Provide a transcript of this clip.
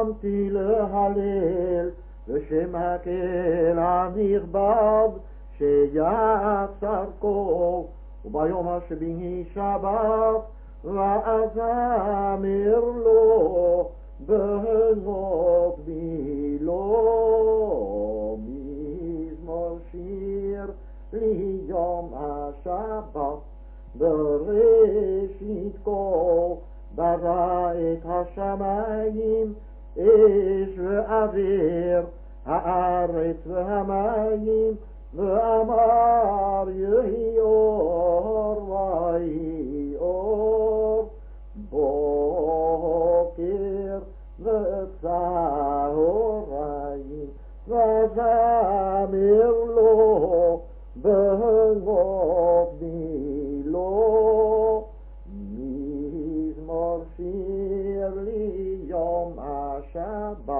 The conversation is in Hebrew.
קמתי להלל בשם הקהל הנכבד שיצר כה, וביום השביעי שבת ואזמר לו בהנות בילו. מזמור שיר ליום השבת, בראשית כה ברא את השמיים אש ואוויר, הארץ והמים, ואמר יהי אור ויהי אור, בוקר וצהריים, וזמר לו בהנות בילו. מזמור שיר ליום השבת,